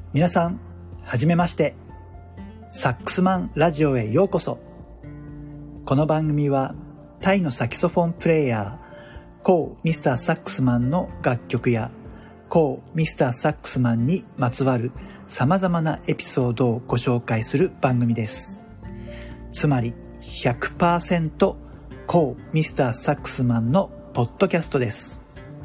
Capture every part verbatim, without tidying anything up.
皆さん、はじめまして。サックスマンラジオへようこそ。この番組はタイのサキソフォンプレイヤーコー・ミスター・サックスマンの楽曲やコー・ミスター・サックスマンにまつわる様々なエピソードをご紹介する番組です。つまり ひゃくパーセント コー・ミスター・サックスマンのポッドキャストです。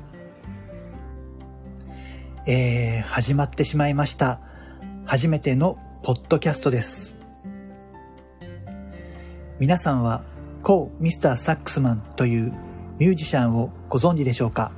えー、始まってしまいました。初めてのポッドキャストです。皆さんはコー・ミスター・サックスマンというミュージシャンをご存知でしょうか？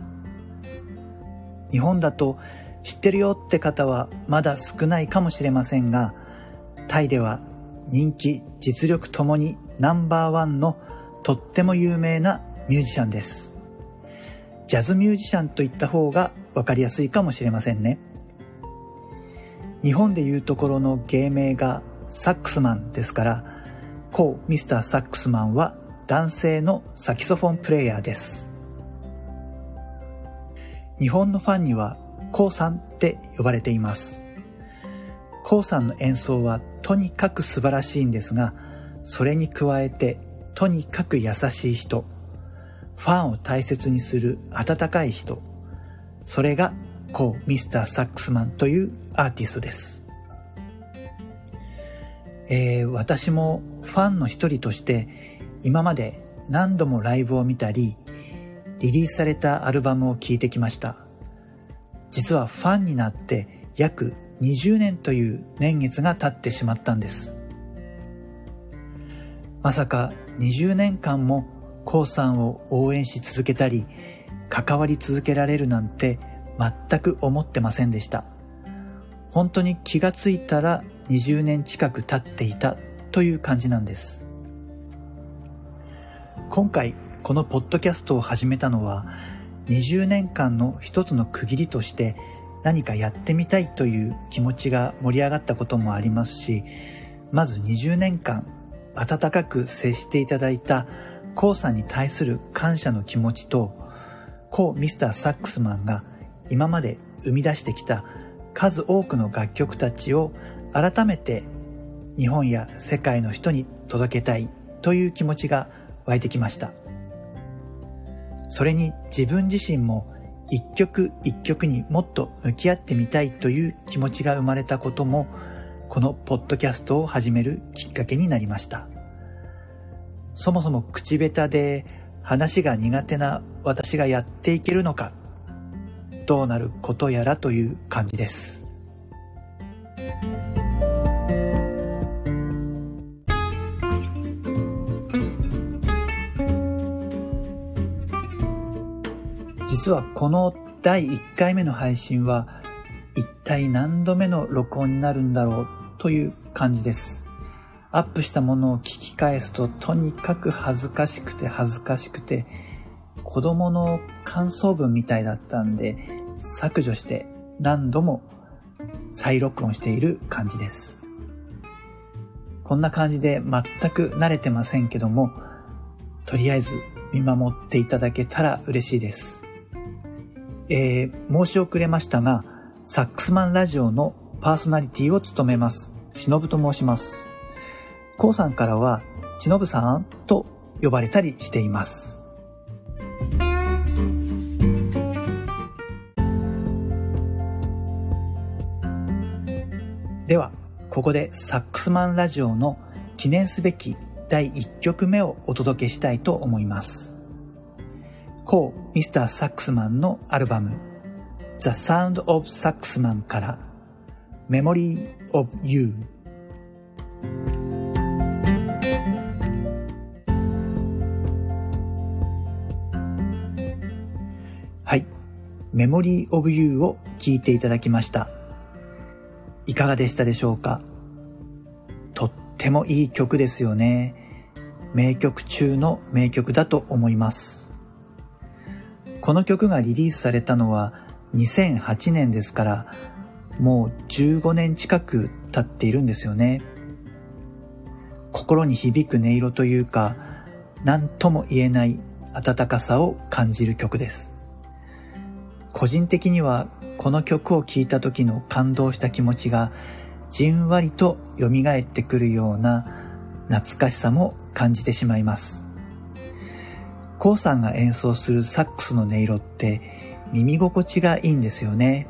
日本だと知ってるよって方はまだ少ないかもしれませんが、タイでは人気、実力ともにナンバーワンのとっても有名なミュージシャンです。ジャズミュージシャンといった方がわかりやすいかもしれませんね。日本でいうところの芸名がサックスマンですから、コー・ミスター・サックスマンは男性のサキソフォンプレイヤーです。日本のファンにはコーさんって呼ばれています。コーさんの演奏はとにかく素晴らしいんですが、それに加えてとにかく優しい人、ファンを大切にする温かい人、それがコー・ミスター・サックスマンというアーティストです。えー、私もファンの一人として今まで何度もライブを見たり、リリースされたアルバムを聴いてきました。実はファンになって約にじゅうねんという年月が経ってしまったんです。まさかにじゅうねんかんもコウさんを応援し続けたり関わり続けられるなんて全く思ってませんでした。本当に気がついたらにじゅうねん近く経っていたという感じなんです。今回このポッドキャストを始めたのはにじゅうねんかんの一つの区切りとして何かやってみたいという気持ちが盛り上がったこともありますし、まずにじゅうねんかん温かく接していただいたコウさんに対する感謝の気持ちと、コー・ミスター・サックスマンが今まで生み出してきた数多くの楽曲たちを改めて日本や世界の人に届けたいという気持ちが湧いてきました。それに自分自身も一曲一曲にもっと向き合ってみたいという気持ちが生まれたことも、このポッドキャストを始めるきっかけになりました。そもそも口下手で話が苦手な私がやっていけるのか、どうなることやらという感じです。実はこのだいいっかいめの配信は一体何度目の録音になるんだろうという感じです。アップしたものを聞き返すととにかく恥ずかしくて恥ずかしくて、子供の感想文みたいだったんで削除して何度も再録音している感じです。こんな感じで全く慣れてませんけども、とりあえず見守っていただけたら嬉しいです。えー、申し遅れましたが、サックスマンラジオのパーソナリティを務めますしのぶと申します。コウさんからはちのぶさんと呼ばれたりしています。ではここでサックスマンラジオの記念すべきだいいっきょくめをお届けしたいと思います。コー・ミスター・サックスマンのアルバム The Sound of Saxman から Memory of You。はい、Memory of You を聴いていただきました。いかがでしたでしょうか？とってもいい曲ですよね。名曲中の名曲だと思います。この曲がリリースされたのはにせんはちねんですから、もうじゅうごねん近く経っているんですよね。心に響く音色というか、何とも言えない温かさを感じる曲です。個人的にはこの曲を聴いた時の感動した気持ちがじんわりと蘇ってくるような懐かしさも感じてしまいます。コウさんが演奏するサックスの音色って耳心地がいいんですよね。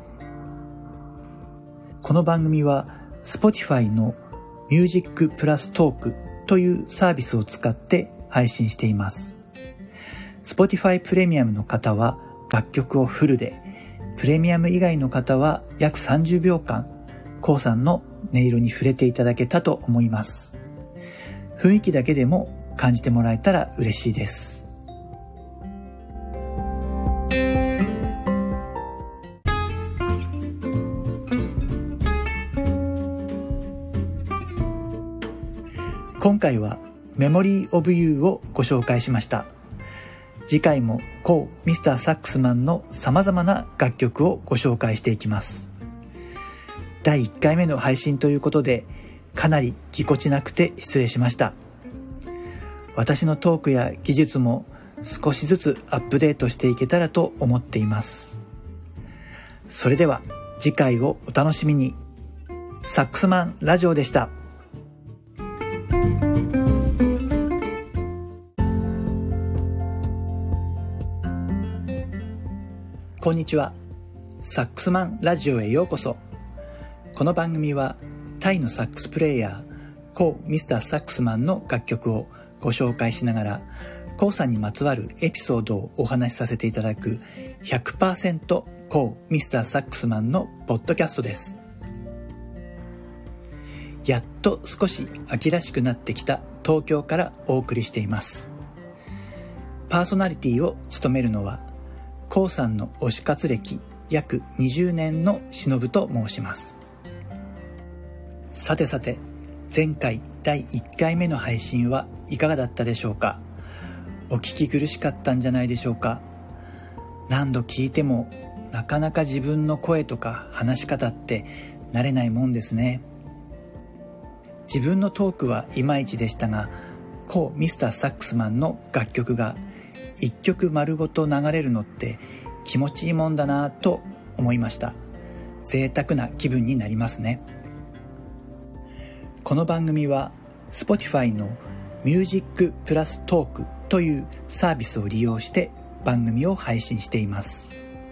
この番組は Spotify の Music プラストークというサービスを使って配信しています。Spotify プレミアムの方は楽曲をフルで、プレミアム以外の方は約さんじゅうびょうかん、コウさんの音色に触れていただけたと思います。雰囲気だけでも感じてもらえたら嬉しいです。今回はメモリーオブユーをご紹介しました。次回もコウ・ミスター・サックスマンの様々な楽曲をご紹介していきます。だいいっかいめの配信ということで、かなりぎこちなくて失礼しました。私のトークや技術も少しずつアップデートしていけたらと思っています。それでは次回をお楽しみに。サックスマンラジオでした。こんにちは。サックスマンラジオへようこそ。この番組はタイのサックスプレイヤーコウ・ミスター・サックスマンの楽曲をご紹介しながら、コウさんにまつわるエピソードをお話しさせていただく ひゃくパーセント コウ・ミスター・サックスマンのポッドキャストです。やっと少し秋らしくなってきた東京からお送りしています。パーソナリティを務めるのはコウさんの推し活歴約にじゅうねんのしのぶと申します。さてさて、前回だいいっかいめの配信はいかがだったでしょうか。お聞き苦しかったんじゃないでしょうか。何度聞いてもなかなか自分の声とか話し方って慣れないもんですね。自分のトークはいまいちでしたが、コウ・ミスター・サックスマンの楽曲が一曲丸ごと流れるのって気持ちいいもんだなぁと思いました。贅沢な気分になりますね。この番組は Spotify の Music プラストークというサービスを利用して番組を配信しています。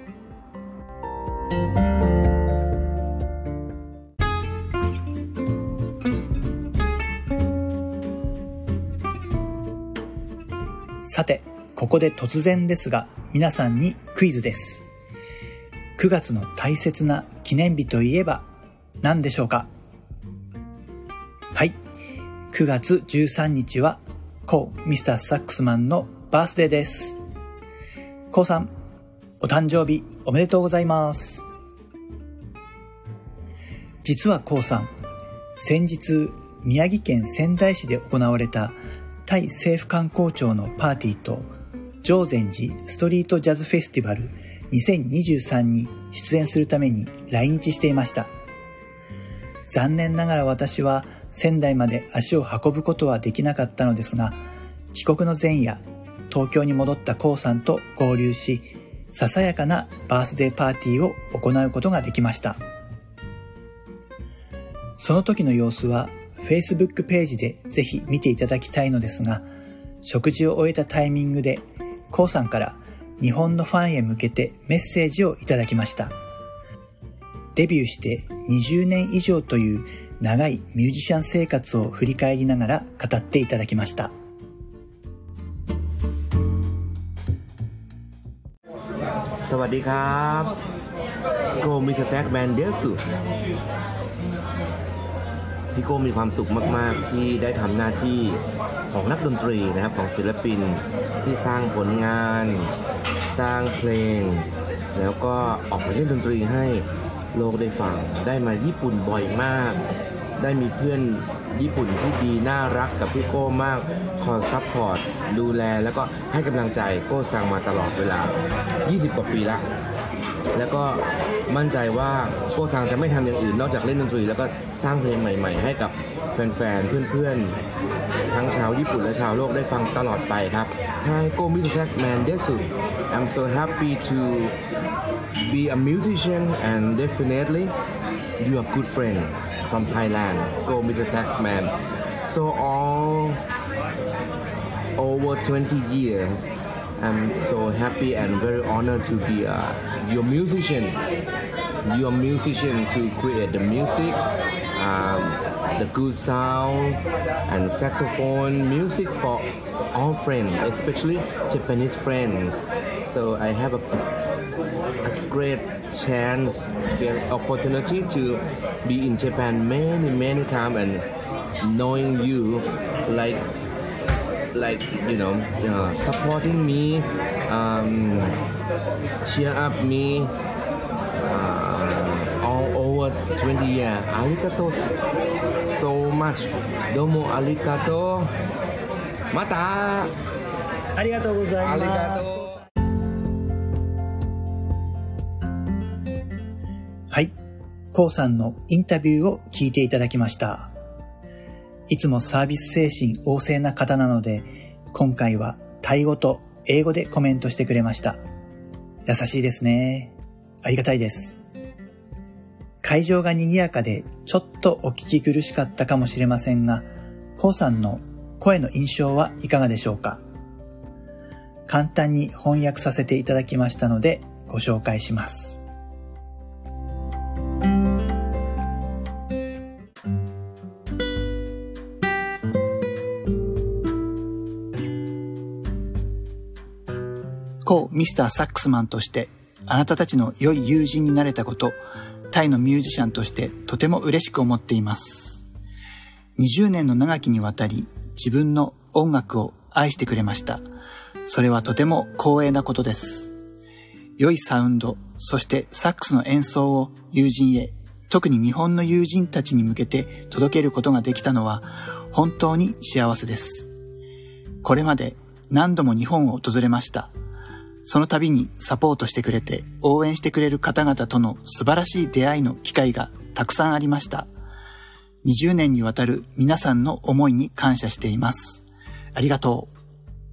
さて、ここで突然ですが皆さんにクイズです。くがつの大切な記念日といえば何でしょうか。はい、くがつじゅうさんにちはコウ・ミスター・サックスマンのバースデーです。コウさん、お誕生日おめでとうございます。実はコウさん、先日宮城県仙台市で行われたタイ政府観光庁のパーティーと常禅寺ストリートジャズフェスティバルにせんにじゅうさんに出演するために来日していました。残念ながら私は仙台まで足を運ぶことはできなかったのですが、帰国の前夜、東京に戻ったコウさんと合流し、ささやかなバースデーパーティーを行うことができました。その時の様子は Facebook ページでぜひ見ていただきたいのですが、食事を終えたタイミングでコウさんから日本のファンへ向けてメッセージをいただきました。デビューしてにじゅうねん以上という長いミュージシャン生活を振り返りながら語っていただきました。 สวัสดีครับโกมิสเตอร์แซคแมนเดสุพี่โก้มีความสุขมากๆที่ได้ทำหน้าที่ของนักดนตรีนะครับของศิลปินที่สร้างผลงานสร้างเพลงแล้วก็ออกมาเล่นดนตรีให้โลกได้ฟังได้มาญี่ปุ่นบ่อยมากได้มีเพื่อนญี่ปุ่นที่ดีน่ารักกับพี่โก้มากคอยซัพพอร์ตดูแลแล้วก็ให้กำลังใจโก้ซังมาตลอดเวลายี่สิบกว่าปีละแล้วก็มั่นใจว่าโก้ซังจะไม่ทำอย่างอื่นนอกจากเล่นดนตรีแล้วก็สร้างเพลงใหม่ๆให้กับแฟนๆเพื่อนๆทั้งชาวญี่ปุ่นและชาวโลกได้ฟังตลอดไปครับไฮโก้มิสเตอร์แซคแมนเดสุ I'm so happy to be a musician and definitely you are good friend from Thailand. Go Mister Saxman. So all over twenty years, I'm so happy and very honored to be uh, your musician. Your musician to create the music, um, the good sound and saxophone music for all friends, especially Japanese friends. So I have a, a great chance, great opportunity to be in Japan many, many times and knowing you like, like you know, uh, supporting me, um, cheer up me. Uh, all over twenty years. Arigato so much. Domo arigato. Mata. ありがとうございます。 ありがとう。 はい、コウさんのインタビューを聞いていただきました。いつもサービス精神旺盛な方なので、今回はタイ語と英語でコメントしてくれました。優しいですね。ありがたいです。会場が賑やかでちょっとお聞き苦しかったかもしれませんが、コウさんの声の印象はいかがでしょうか。簡単に翻訳させていただきましたのでご紹介します。コウミスターサックスマンとしてあなたたちの良い友人になれたこと、タイのミュージシャンとしてとても嬉しく思っています。にじゅうねんの長きにわたり自分の音楽を愛してくれました。それはとても光栄なことです。良いサウンド、そしてサックスの演奏を友人へ、特に日本の友人たちに向けて届けることができたのは本当に幸せです。これまで何度も日本を訪れました。その度にサポートしてくれて応援してくれる方々との素晴らしい出会いの機会がたくさんありました。にじゅうねんにわたる皆さんの思いに感謝しています。ありがとう。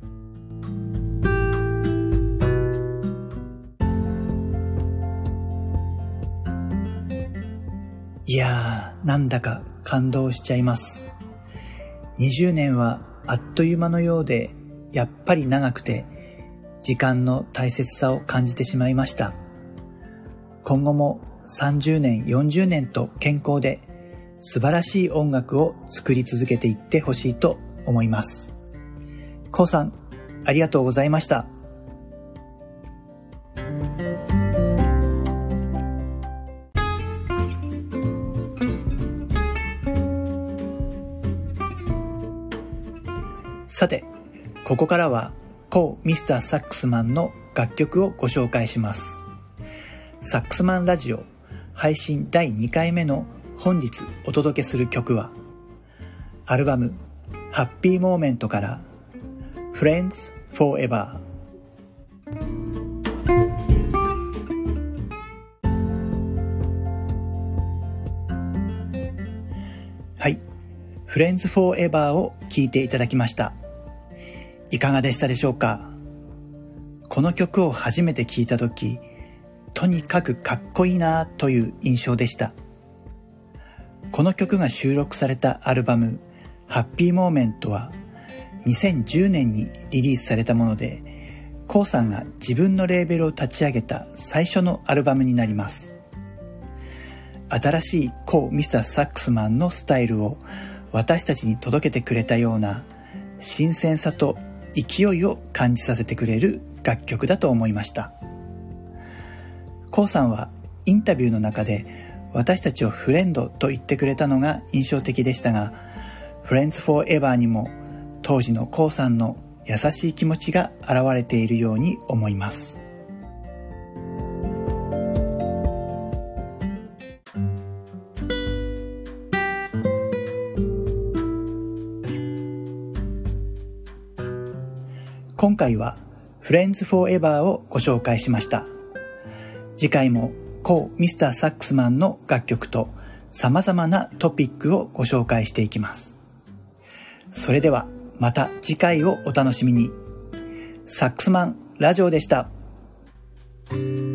いやー、なんだか感動しちゃいます。にじゅうねんはあっという間のようで、やっぱり長くて、時間の大切さを感じてしまいました。今後もさんじゅうねん、よんじゅうねんと健康で素晴らしい音楽を作り続けていってほしいと思います。コウさん、ありがとうございました。さて、ここからはコウミスターサックスマンの楽曲をご紹介します。サックスマンラジオ配信だいにかいめの本日お届けする曲は、アルバムハッピーモーメントからFriends Forever。はい、Friends Forever を聴いていただきました。いかがでしたでしょうか。この曲を初めて聴いたとき、とにかくかっこいいなという印象でした。この曲が収録されたアルバムハッピーモーメントはにせんじゅうねんにリリースされたもので、コウさんが自分のレーベルを立ち上げた最初のアルバムになります。新しいコウミスターサックスマンのスタイルを私たちに届けてくれたような新鮮さと勢いを感じさせてくれる楽曲だと思いました。コウさんはインタビューの中で私たちをフレンドと言ってくれたのが印象的でしたが、Friends Forever にも当時のコウさんの優しい気持ちが現れているように思います。今回は Friends Forever をご紹介しました。次回もコウミスターサックスマンの楽曲と様々なトピックをご紹介していきます。それではまた次回をお楽しみに。サックスマンラジオでした。 す。